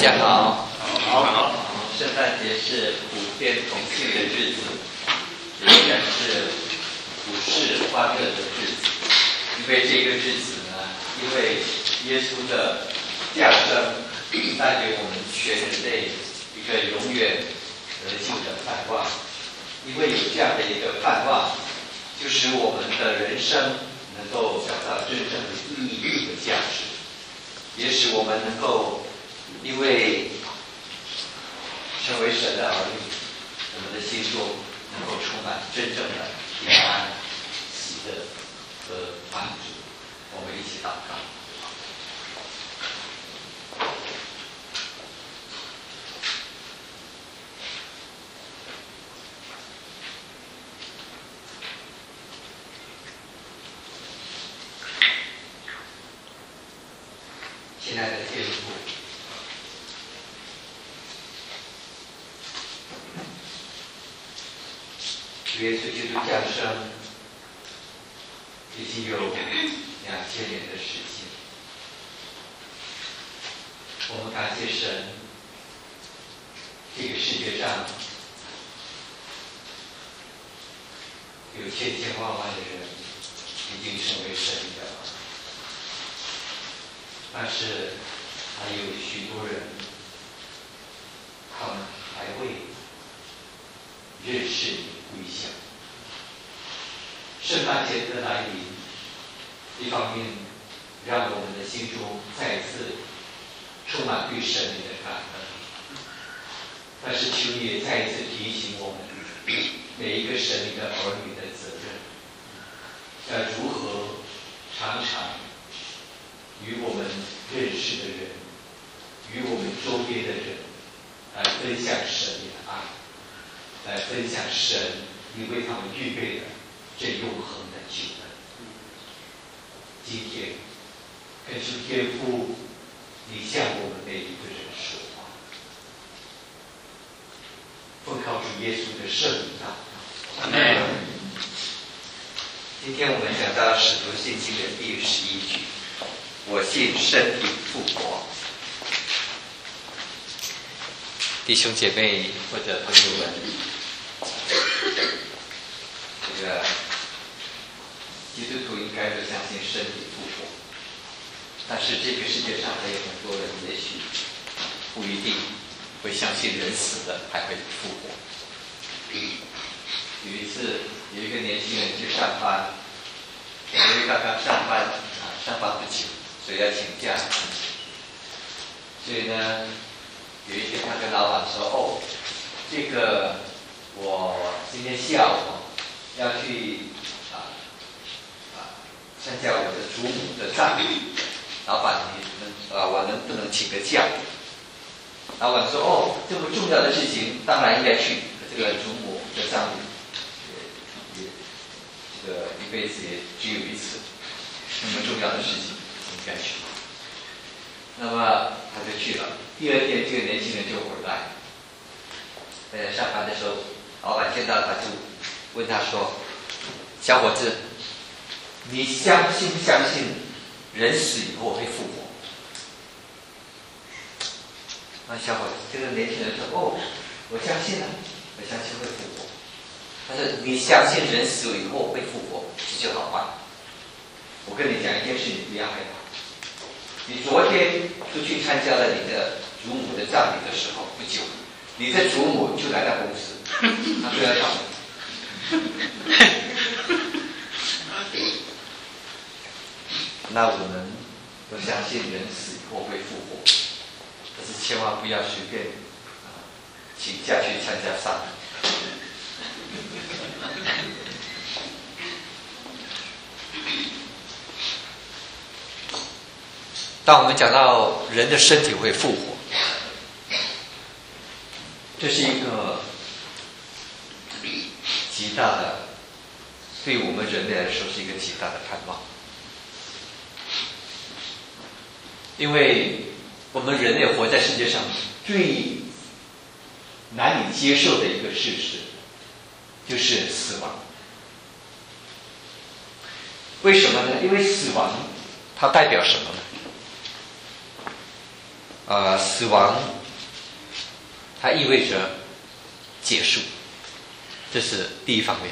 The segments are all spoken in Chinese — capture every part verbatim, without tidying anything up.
家好。 好，好， 圣诞节是普天同庆的日子，也然是普世欢乐的日子。因为这个日子呢，因为耶稣的降生，带给我们全人类一个永远得救的盼望。因为有这样的一个盼望，就使我们的人生能够找到真正的意义和价值，也使我们能够因为成为神的儿女，我们的心中能够充满真正的平安、喜乐和满足。我们一起祷告。亲爱的天父，耶稣基督降生已经有两千年的时间，我们感谢神，这个世界上有千千万万的人已经成为神的儿女，但是还有许多人，他们还未认识你归向。圣诞节的来临，一方面让我们的心中再次充满对神你的感恩，但是求你也再一次提醒我们每一个神你的儿女的责任，要如何常常与我们认识的人，与我们周边的人来分享神你的爱，来分享神你为他们预备的这永恒的救恩。今天恳求天父，你向我们每一个人说话，奉靠主耶稣的圣名祷告。阿们。今天我们讲到《使徒信经》的第十一句，我信身体复活。弟兄姐妹或者朋友们，这个基督徒应该都相信身体复活，但是这个世界上还有很多人也许不一定会相信人死了还会复活。有一次有一个年轻人去上班，因为刚刚上班啊，上班不久，所以要请假，所以呢有一天他跟老板说，哦，这个我今天下午要去啊啊参加我的祖母的葬礼，老板你能啊我能不能请个假？老板说，哦，这么重要的事情当然应该去，这个祖母的葬礼也也这个一辈子也只有一次，那么重要的事情应该去。那么他就去了。第二天，这个年轻人就回来。在上班的时候，老板见到他就问他说：“小伙子，你相信不相信人死以后会复活？”那小伙子，这个年轻人说：“哦，我相信了，我相信会复活。但是你相信人死了以后会复活，这就好办。我跟你讲一件事，你不要害怕。你昨天出去参加了你的祖母的葬礼的时候，不久，你的祖母就来到公司，她就要找你。那我们都相信人死以后会复活，可是千万不要随便啊请假去参加丧礼。当我们讲到人的身体会复活，这是一个极大的，对我们人类来说是一个极大的盼望。因为我们人类活在世界上最难以接受的一个事实就是死亡。为什么呢？因为死亡它代表什么呢？呃，死亡它意味着结束，这是第一方面。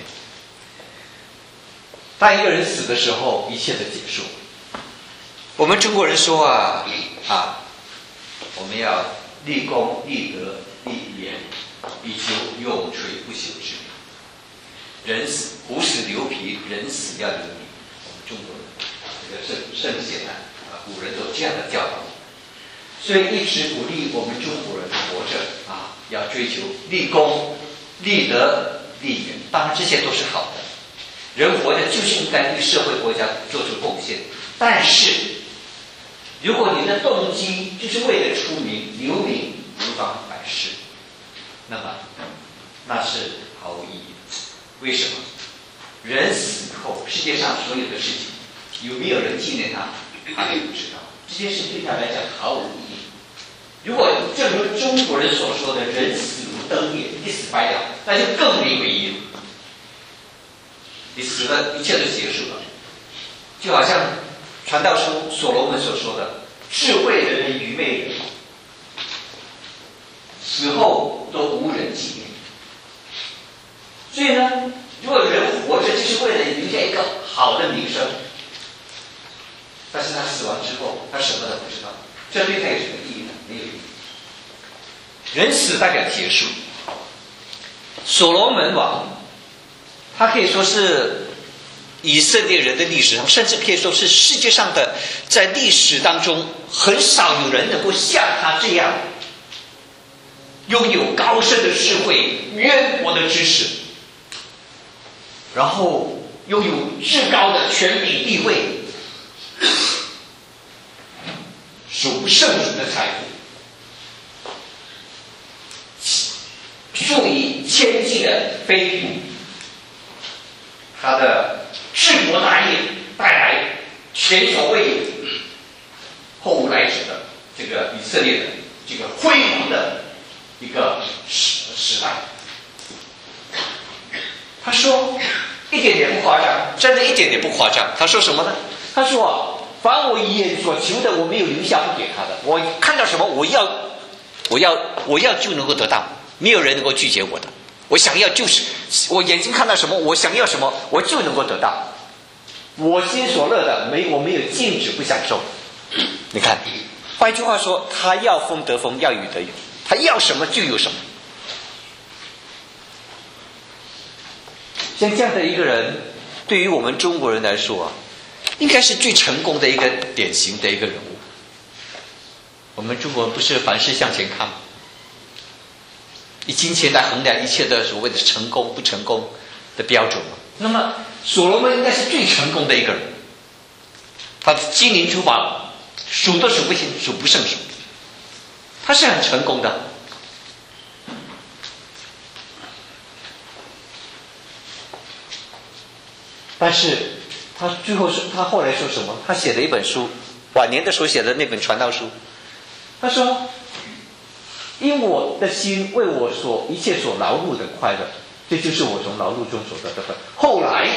当一个人死的时候，一切的结束。我们中国人说啊啊，我们要立功、立德、立言，以求永垂不朽之名。人死虎死留皮，人死要留名。我们中国人这个圣圣贤啊，古人都这样的教导。所以一直鼓励我们中国人活着啊，要追求立功、立德、立言。当然这些都是好的，人活着就是应该对社会国家做出贡献。但是，如果你的动机就是为了出名、留名、无妨百事，那么那是毫无意义的。为什么？人死以后，世界上所有的事情，有没有人纪念他，他也不知道。这件事对他来讲毫无意义。如果正如中国人所说的“人死如灯灭”，一死百了，那就更没有意义了。你死了，一切都结束了。就好像传道书所罗门所说的：“智慧人和愚昧人，死后都无人纪念。”所以呢，如果人活着就是为了留下一个好的名声，但是他死亡之后，他什么都不知道，这对他有什么意义呢？没有意义。人死代表结束。所罗门王，他可以说是以色列人的历史上，甚至可以说是世界上的，在历史当中很少有人能够像他这样拥有高深的智慧、渊博的知识，然后拥有至高的权柄地位，数不胜数的财富，数以千计的妃嫔，他的治国大业带来前所未有、后无来者的这个以色列的这个辉煌的一个时时代。他说一点点不夸张，真的一点点不夸张。他说什么呢？他说啊，凡我眼所求的，我没有留下不给他的。我看到什么，我要，我要，我要就能够得到，没有人能够拒绝我的。我想要就是，我眼睛看到什么，我想要什么，我就能够得到。我心所乐的，没我没有禁止不享受。你看，换一句话说，他要风得风，要雨得雨，他要什么就有什么。像这样的一个人，对于我们中国人来说啊，应该是最成功的一个典型的一个人物。我们中国人不是凡事向前看吗？以金钱来衡量一切的所谓的成功不成功的标准吗？那么所罗门应该是最成功的一个人，他的金银珠宝数都数不清，数不胜数，他是很成功的。但是他最后说，他后来说什么？他写了一本书，晚年的时候写的那本传道书。他说：“因我的心为我所一切所劳碌的快乐，这就是我从劳碌中所得的快乐。”后来，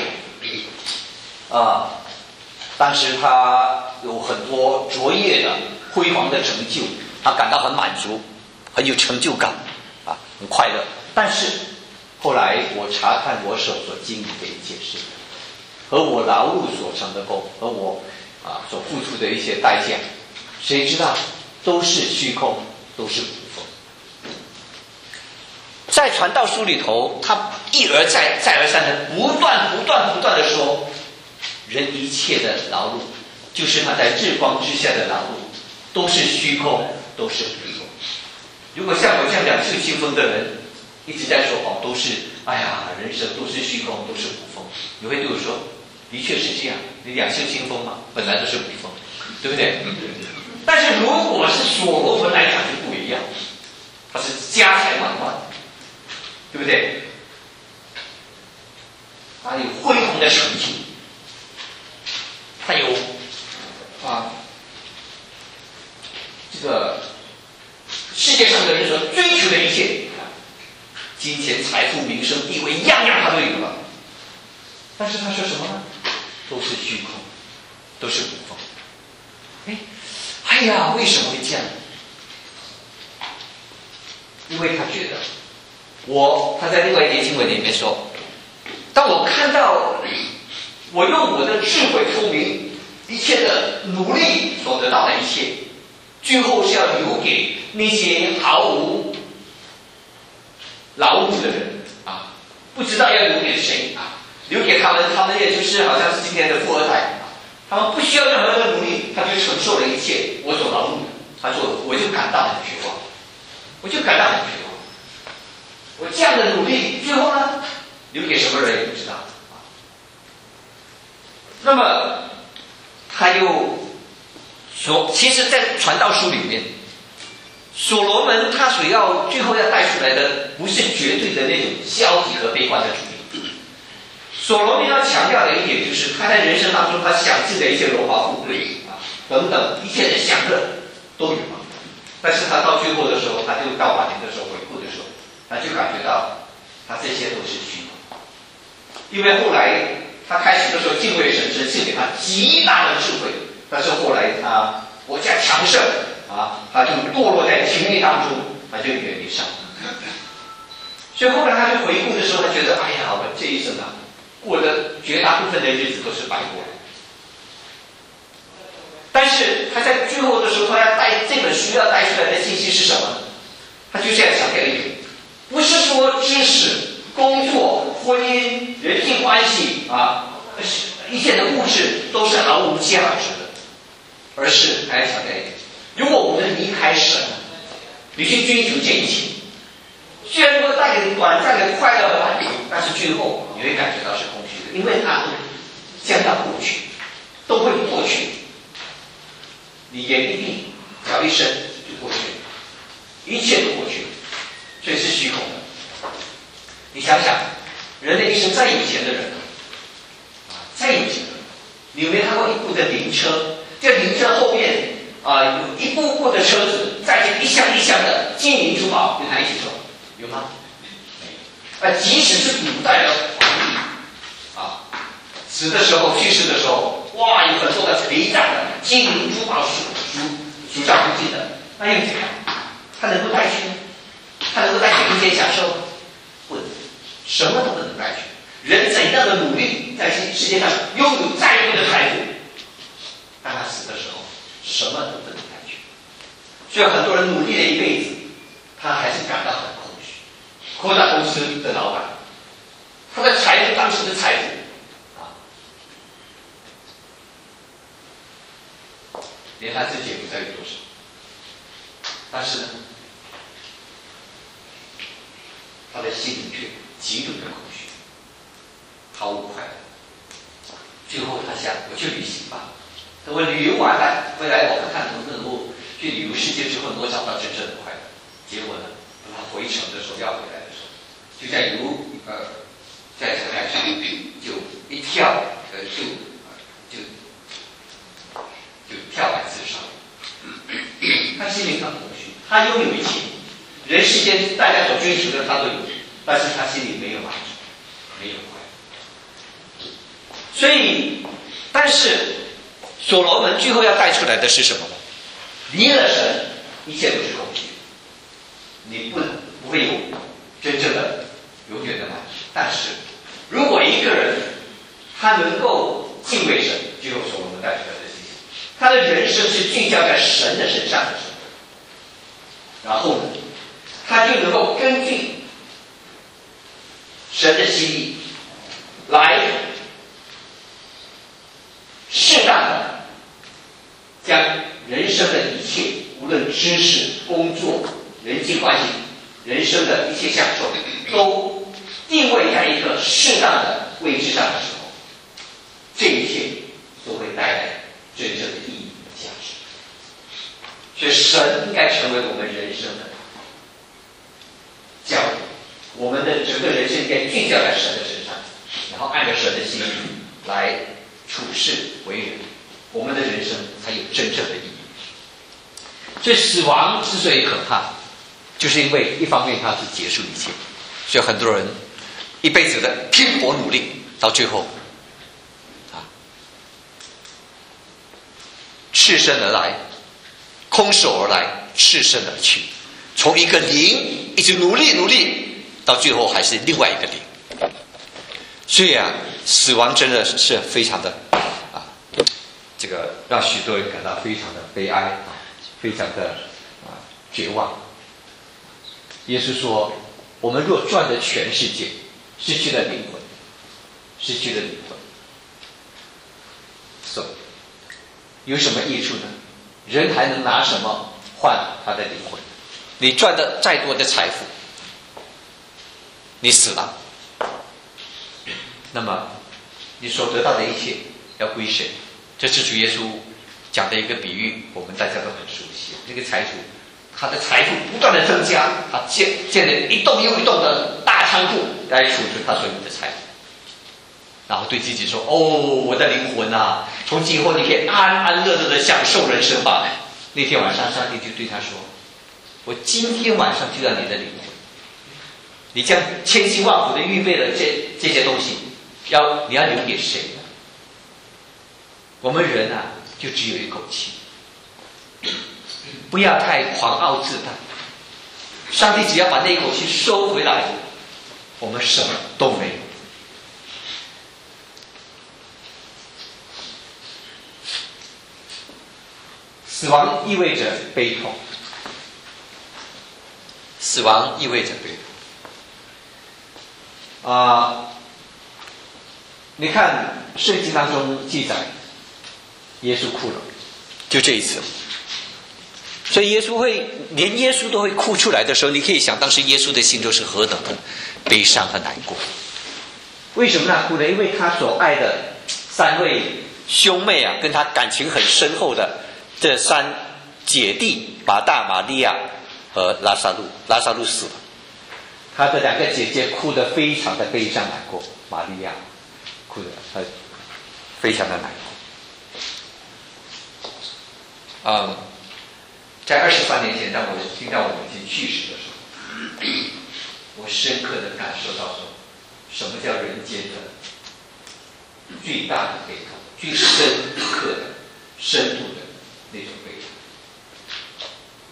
啊，当时他有很多卓越的、辉煌的成就，他感到很满足，很有成就感，啊，很快乐。但是后来我查看我手所经历的一切事，和我劳碌所成的功，和我啊所付出的一些代价，谁知道都是虚空，都是无风。在传道书里头，他一而再、再而三的不断、不断、不断的说，人一切的劳碌，就是他在日光之下的劳碌，都是虚空，都是无风。如果像我这样两袖清风的人，一直在说哦，都是哎呀，人生都是虚空，都是无风，你会对我说，的确是这样，你两袖清风嘛，本来都是无风，对不对？但是如果是所罗门来讲就不一样，他是家财万贯，对不对？他有恢宏的成就，他有啊这个世界上的人所追求的一切，金钱、财富、名声、地位，样样他都有了。但是他说什么呢？都是虚空，都是无风。哎，哎呀，为什么会这样？ 因为他觉得，我他在另外一节经文里面说，当我看到我用我的智慧聪明一切的努力所得到的一切，最后是要留给那些毫无劳碌的人啊，不知道要留给谁啊，留给他们，他们也就是好像是今天的富二代。他们不需要任何的努力，他就承受了一切我所劳碌的。他说，我就感到很绝望，我就感到很绝望。我这样的努力，最后呢，留给什么人也不知道。那么，他又说，其实，在传道书里面，所罗门他所要最后要带出来的，不是绝对的那种消极和悲观的主义。所罗门要强调的一点就是，他在人生当中他享尽的一些荣华富贵啊等等一切的享乐都有了，但是他到最后的时候，他就到晚年的时候回顾的时候，他就感觉到他这些都是虚空，因为后来他开始的时候敬畏神，神赐给他极大的智慧，但是后来他国家强盛啊，他就堕落在情欲当中，他就远离上帝。所以后来他就回顾的时候，他觉得，哎呀，我这一生啊，过的绝大部分的日子都是白过的。但是他在最后的时候，他要带这本书要带出来的信息是什么？他就是要强调一点，不是说知识、工作、婚姻、人际关系啊，一切的物质都是毫无价值的，而是还要强调一点，如果我们离开神，你去追求这一切，虽然说带给你短暂的快乐和满足，但是最后你会感觉到是空虚的，因为它将要过去，都会过去。你眼一闭，脚一伸就过去了，一切都过去了，所以是虚空的。你想想，人的一生再有钱的人，啊，再有钱的人，你有没有看过一部的灵车？这灵车后面啊，有一部部的车子载着一箱一箱的金银珠宝跟他一起走，有吗？没有。啊，即使是古代的皇帝啊，死的时候、去世的时候，哇，有很多的陪葬的金银珠宝数数数上不尽的，那又怎样？他能够带去吗？他能够带去阴间享受吗？不能，什么都不能带去。人怎样的努力，在世界上拥有再多的财富，当他死的时候，什么都不能带去。所以很多人努力了一辈子，他还是感到很空虚。扩大公司的老板，他的财富当时的财富啊，连他自己也不知道有多少。但是呢，他的心里却极度的空虚，毫无快乐。最后他想，我去旅行吧。等我旅游完了回来，我看看能不能够去旅游世界之后能够找到真正的快乐。结果呢，等他回程的时候要回来的时候，就在游呃在车台上就一跳呃就就就跳海自杀。他心里很空虚，他拥有一切，人世间大家所追求的他都有，但是他心里没有满足，没有快乐。所以，但是所罗门最后要带出来的是什么呢？离了神，一切都是空虚，你不不会有真正的永远的满足。但是，如果一个人他能够敬畏神，就有所罗门带出来的信息，他的人生是聚焦在神的身上的时候，然后呢，他就能够根据神的心意来适当的将人生的一切，无论知识、工作、人际关系、人生的一切享受，都定位在一个适当的位置上的时候，这一切都会带来真正的意义和价值。所以神应该成为我们人生的焦点，我们的整个人生应该聚焦在神的身上，然后按照神的心意来处事为人，我们的人生才有真正的意义。所以死亡之所以可怕，就是因为一方面它是结束一切，所以很多人一辈子的拼搏努力，到最后啊，赤身而来，空手而来，赤身而去，从一个零一直努力努力，到最后还是另外一个灵。所以啊，死亡真的是非常的啊，这个让许多人感到非常的悲哀啊，非常的啊绝望。耶稣说，我们若赚了全世界，失去了灵魂，失去了灵魂，所以有什么益处呢？人还能拿什么换他的灵魂？你赚的再多的财富，你死了，那么你所得到的一切要归谁？这是主耶稣讲的一个比喻，我们大家都很熟悉。这个财主，他的财富不断的增加，他建建了一栋又一栋的大仓库来储存他所有的财富，然后对自己说：“哦，我的灵魂啊，从今以后你可以安安乐乐的享受人生吧。”那天晚上，上帝就对他说：“我今天晚上就要你的灵魂，你将千辛万苦的预备了这这些东西，要你要留给谁呢？我们人啊，就只有一口气，不要太狂傲自大。上帝只要把那一口气收回来，我们什么都没有。死亡意味着悲痛，死亡意味着悲痛。啊、呃，你看圣经当中记载，耶稣哭了，就这一次。所以耶稣会，连耶稣都会哭出来的时候，你可以想当时耶稣的心中是何等的悲伤和难过。为什么他哭呢？因为他所爱的三位兄妹啊，跟他感情很深厚的这三姐弟马大、玛利亚和拉撒路，拉撒路死了，他的两个姐姐哭得非常的悲伤难过，玛利亚哭得呃非常的难过。嗯，在二十三年前，当我听到我母亲去世的时候，我深刻的感受到说，什么叫人间的最大的悲痛，最深刻的、深度的那种悲痛。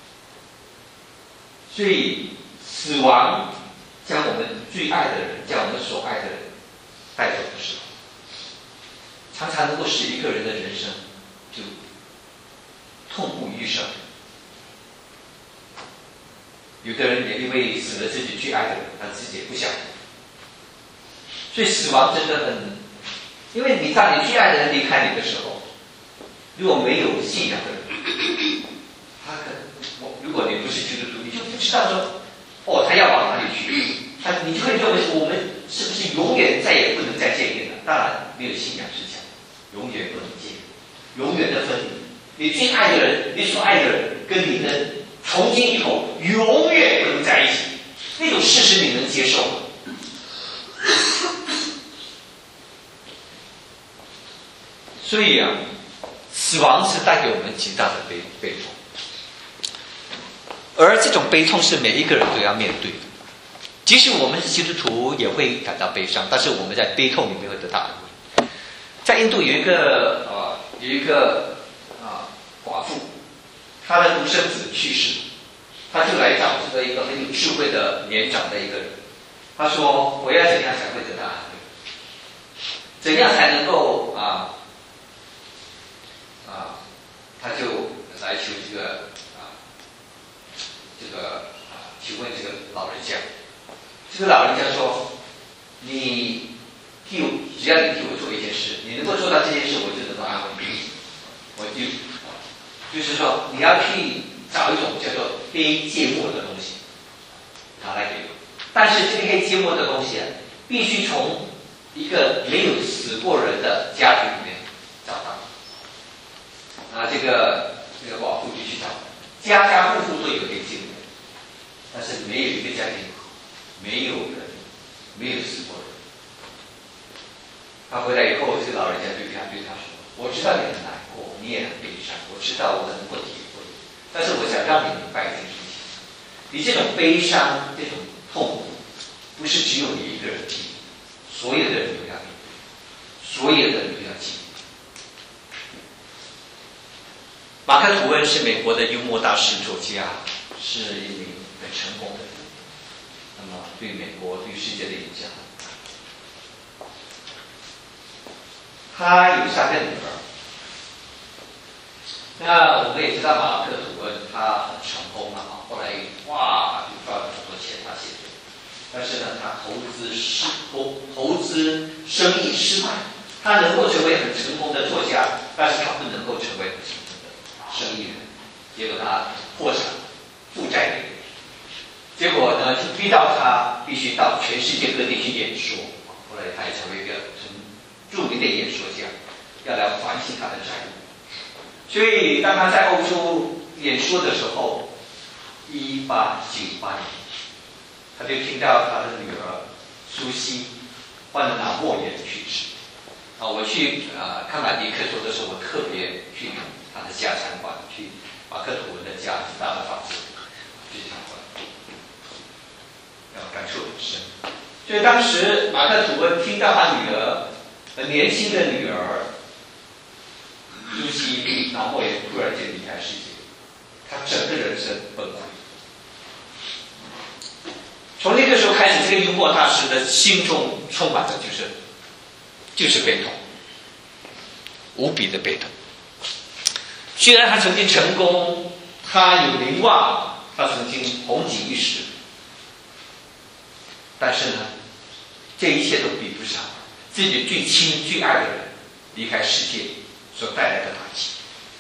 所以，死亡将我们最爱的人，将我们所爱的人带走的时候，常常能够使一个人的人生就痛不欲生。有的人也因为死了自己最爱的人，他自己也不想。所以死亡真的很，因为你当你最爱的人离开你的时候，如果没有信仰的人，他可能我如果你不是基督徒，你就不知道说，哦，他要往哪里去，他你就会认为我们是不是永远再也不能再见面了？当然，没有信仰之下，永远不能见，永远的分离。你最爱的人，你所爱的人，跟你的从今以后永远不能在一起，那种事实你能接受吗？所以啊，死亡是带给我们极大的悲悲痛，而这种悲痛是每一个人都要面对的。即使我们是基督徒，也会感到悲伤，但是我们在悲痛里面会得到安慰。在印度有一个呃有一个啊、呃、寡妇，她的独生子去世，她就来找这个一个很有智慧的年长的一个人，她说：“我要怎样才会得到安慰？怎样才能够啊？”啊，他就来求这个啊，这个啊，求问这个老人家。这个老人家说：“你替我，只要你替我做一件事，你能够做到这件事，我就能够安慰你。我就就是说，你要去找一种叫做黑芥末的东西，拿来给我。但是这个黑芥末的东西啊，必须从一个没有死过人的家庭里面找到。”啊，这个这个寡妇就去找，家家户户都有黑芥末，但是没有一个家庭没有人没有死过人。他回来以后，这个老人家对他对他说：“我知道你很难过，你也很悲伤，我知道我能够体会，但是我想让你明白一件事情，你这种悲伤、这种痛苦，不是只有你一个人经历，所有的人都要面对，所有的人都要经历。”马克·吐温是美国的幽默大师作家，是一名很成功的人。 那么对美国、对世界的影响。他有三个女儿。那我们也知道马克吐温他很成功了啊，后来哇就赚了很多钱，他写的。但是呢，他投资失投投资生意失败，他能够成为很成功的作家，但是他不能够成为很成功的生意人，结果他破产，负债累累。结果呢，就逼到他必须到全世界各地去演说。后来他也成为一个很著名的演说家，要来还清他的债务。所以，当他在欧洲演说的时候，一八九八年，他就听到他的女儿苏西患了脑膜炎去世。啊，我去啊看马迪克说的时候，我特别去他的家参观，去马克吐温的家，大的房子去参观，然后感受很深。所以当时马克吐温听到他女儿，很年轻的女儿。苏西脑膜炎突然间离开世界，他整个人生崩溃。从那个时候开始，这个幽默大师的心中充满着就是就是悲痛，无比的悲痛。虽然他曾经成功，他有名望，他曾经红极一时，但是呢，这一切都比不上自己最亲最爱的人离开世界所带来的打击。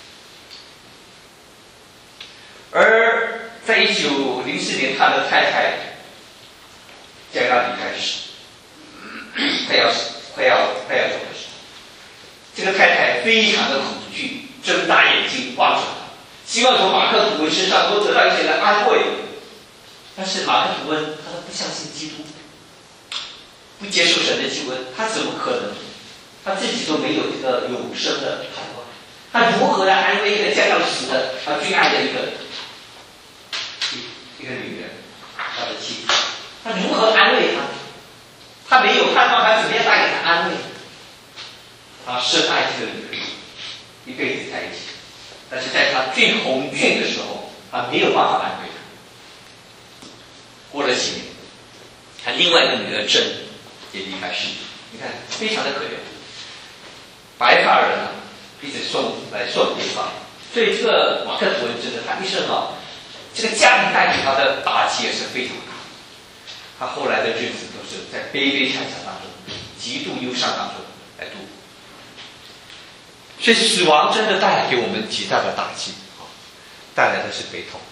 而在一九零四年，他的太太将要离开时，快要快要快要走的时候，这个太太非常的恐惧，睁大眼睛望着他，希望从马克吐温身上都得到一些的安慰。但是马克吐温他不相信基督，不接受神的救恩，他怎么可能？他自己都没有这个永生的盼望，他如何来安慰一个将要死的他最爱的一个一个女人，他的妻子？他如何安慰他？他没有盼望，他怎么样带给他安慰？他深爱这个女人，一辈子在一起，但是在他最红峻的时候，他没有办法安慰他。过了几年，他另外一个女儿珍也离开世界，你看非常的可怜。白发人啊，一直送来送对方，所以这个马克吐温真的，他一生啊，这个家庭带给他的打击也是非常大。他后来的日子都是在悲悲惨惨当中，极度忧伤当中来度过。所以死亡真的带来给我们极大的打击，带来的是悲痛。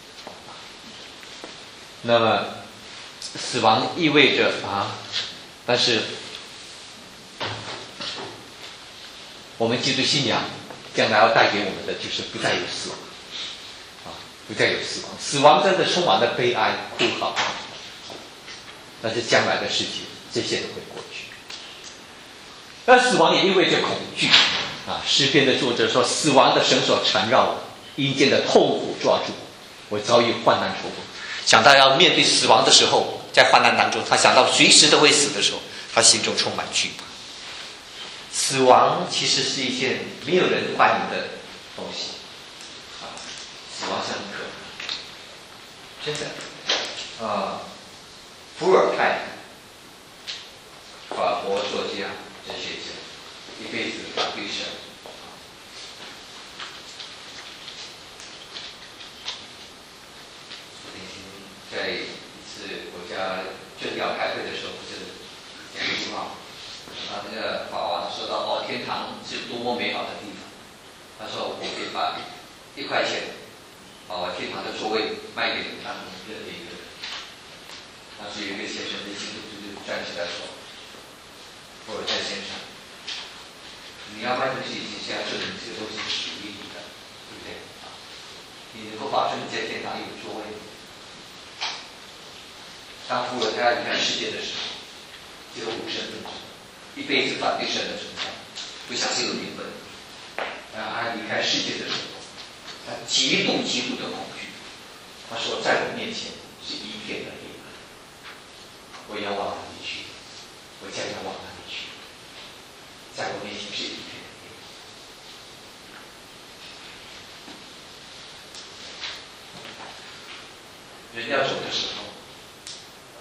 那么，死亡意味着啊，但是。我们基督信仰将来要带给我们的就是不再有死亡，啊，不再有死亡。死亡真的充满了悲哀、哭嚎，但是将来的世界，这些都会过去。但死亡也意味着恐惧，啊，诗篇的作者说：“死亡的绳索缠绕我，阴间的痛苦抓住我，我遭遇患难愁苦。”想到要面对死亡的时候，在患难当中，他想到随时都会死的时候，他心中充满惧怕。死亡其实是一件没有人欢迎的东西，啊，死亡是很可怕，真的。啊，伏尔泰，法国作家、哲学家，一辈子反对神。在一次国家政要开会的时候，是讲一句话。啊，那个法王说到哦，天堂是多么美好的地方。他说我可以把一块钱，把我天堂的座位卖给你们当中任何一个人。当时有一个先生的基督徒就站起来说：“伏尔泰先生，你要卖东西以前先要证明这个东西是属于你的，对不对？啊，你能够保证你在天堂有座位吗？”当伏尔泰离开世界的时候，这个无神论者。一辈子反对神的存在，不相信有灵魂。然后他离开世界的时候，他极度极度的恐惧。他说：“在我面前是一片的黑暗，我要往哪里去？我将要往哪里去？在我面前是一片的黑暗。”人要走的时候，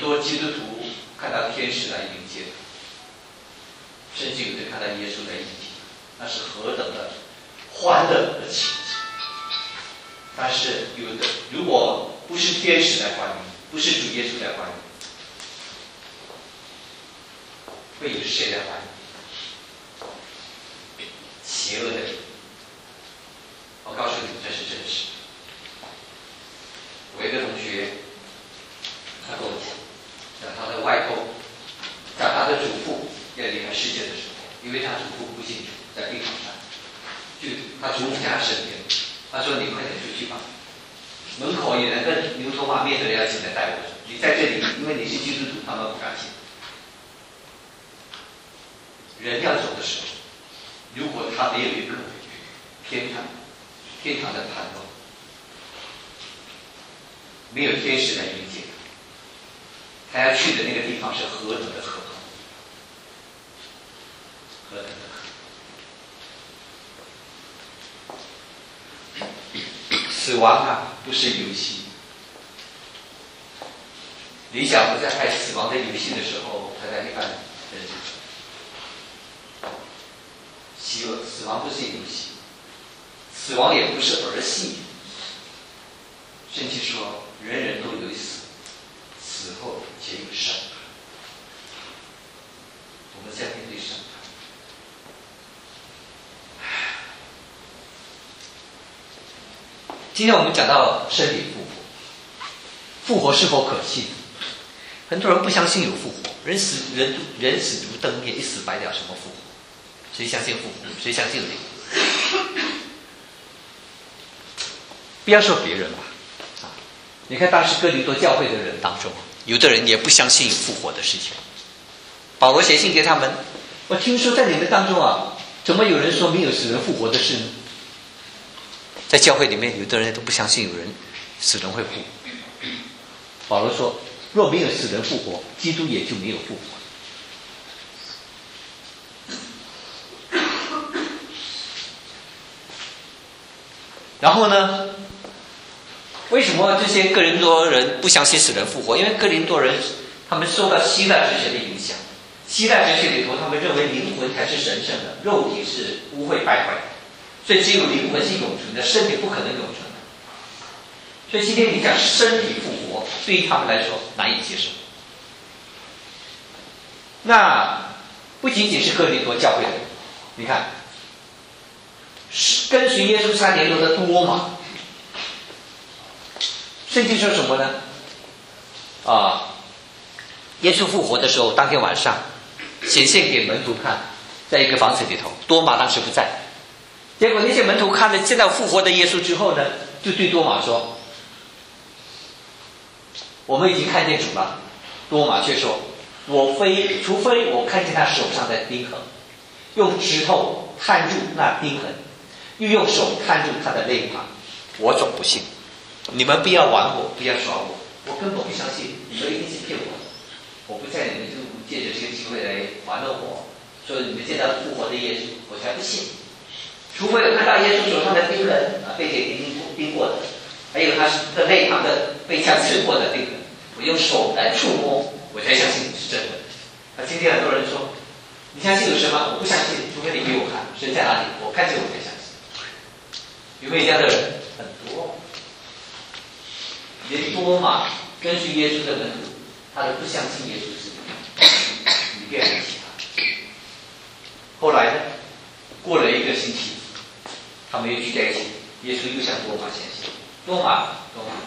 多基督徒看到天使来迎接他，甚至有的看到耶稣来迎接他，那是何等的欢乐的情景！但是有的，如果不是天使来欢迎，不是主耶稣来欢迎，会有谁来欢迎？邪恶的人。我告诉你，这是真实。我一个同学，他跟我讲，讲他的外公，讲他的祖父要离开世界的时候，因为他祖父不信主，在病床上，就他祖父在他身边，他说：“你快点出去吧，门口有两个牛头马面的人要进来带我，你在这里，因为你是基督徒，他们不敢进。”人要走的时候，如果他没有一个天堂，天堂的盼望，没有天使来迎接他，他要去的那个地方是何等的可怕，何等的可怕！死亡啊，不是游戏。李小福在拍《死亡的游戏》的时候，他在黑暗认识死死亡不是游戏，死亡也不是儿戏。圣经说，人人都有死，死后皆有审判。我们将面对审判。今天我们讲到身体复活，复活是否可信？很多人不相信有复活，人死人人死如灯灭，一死百了，什么复活？谁相信复活？谁相信灵？不要说别人吧，啊，你看当时哥林多教会的人当中，有的人也不相信有复活的事情。保罗写信给他们，我听说在你们当中啊，怎么有人说没有死人复活的事呢？在教会里面，有的人都不相信有人死人会复活。保罗说，若没有死人复活，基督也就没有复活。然后呢，为什么这些哥林多人不相信死人复活？因为哥林多人他们受到希腊哲学的影响，希腊哲学里头他们认为灵魂才是神圣的，肉体是污秽败坏的，所以只有灵魂是永存的，身体不可能永存的。所以今天你讲身体复活，对于他们来说难以接受。那不仅仅是哥林多教会的人，你看跟随耶稣三年多的多马，圣经说什么呢？啊，耶稣复活的时候，当天晚上显现给门徒看，在一个房子里头，多马当时不在。结果那些门徒看了见到复活的耶稣之后呢，就对多马说：“我们已经看见主了。”多马却说：“我非除非我看见他手上的钉痕，用指头探住那钉痕，又用手探住他的肋旁，我总不信。你们不要玩我，不要耍我，我根本不相信，你们一定是骗我的。我不在，你们就借着这个机会来玩弄我，说你们见到复活的耶稣，我才不信。除非我看到耶稣手上的钉痕啊，被铁钉钉过的，还有他的肋旁的被枪刺过的钉痕，我用手来触摸，我才相信是真的。那今天很多人说，你相信有神吗？我不相信，除非你给我看神在哪里，我看见我才相信。有没有这样的人？很多，连多马跟随耶稣的门徒，他都不相信耶稣是你别人其他。后来呢，过了一个星期，他们又聚在一起，耶稣又向多马显现。多马，多马，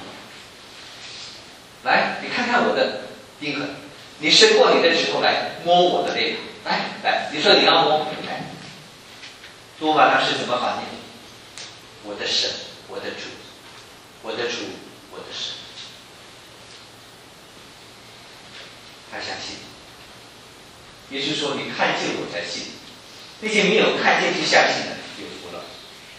来，你看看我的钉痕，你伸过你的指头来摸我的肋旁，来来，你说你要摸，来。多马当时怎么反应？我的神，我的主，我的主，我的神。他相信。耶稣说：“你看见我才信。”那些没有看见就相信的，有福了。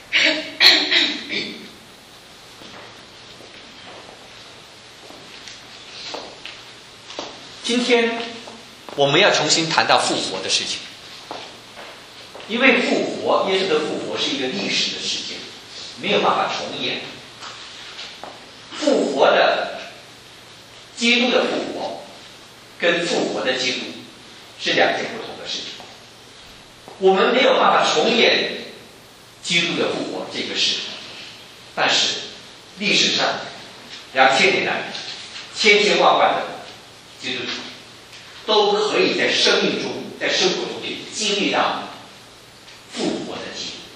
今天我们要重新谈到复活的事情，因为复活，耶稣的复活是一个历史的事件，没有办法重演。复活的基督的复活跟复活的基督是两件不同的事情。我们没有办法重演基督的复活这个事，但是历史上两千年来千千万万的基督徒都可以在生命中、在生活中去经历到复活的基督。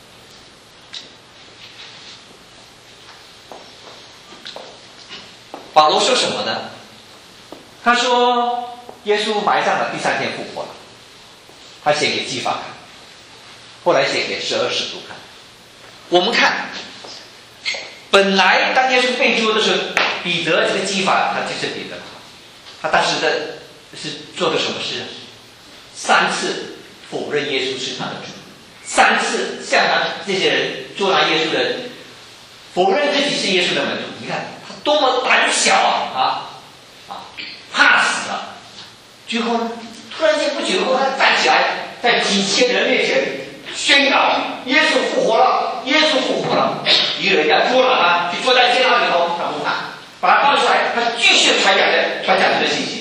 保罗说什么呢？他说耶稣埋葬了，第三天复活了。他写给基法看，后来写给十二使徒看。我们看，本来当耶稣被捉的时候，彼得这个基法他就是彼得，他当时的是做的什么事？三次否认耶稣是他的主，三次向他这些人捉拿耶稣的人否认自己是耶稣的门徒。你看他多么胆小啊！啊啊，怕死了。最后呢，突然间不久后，他站起来，在几千人面前宣告：耶稣复活了！耶稣复活了！敌人要捉拿他，就坐在监牢里头，他不怕，把他放出来，他继续传讲的传讲这个信息。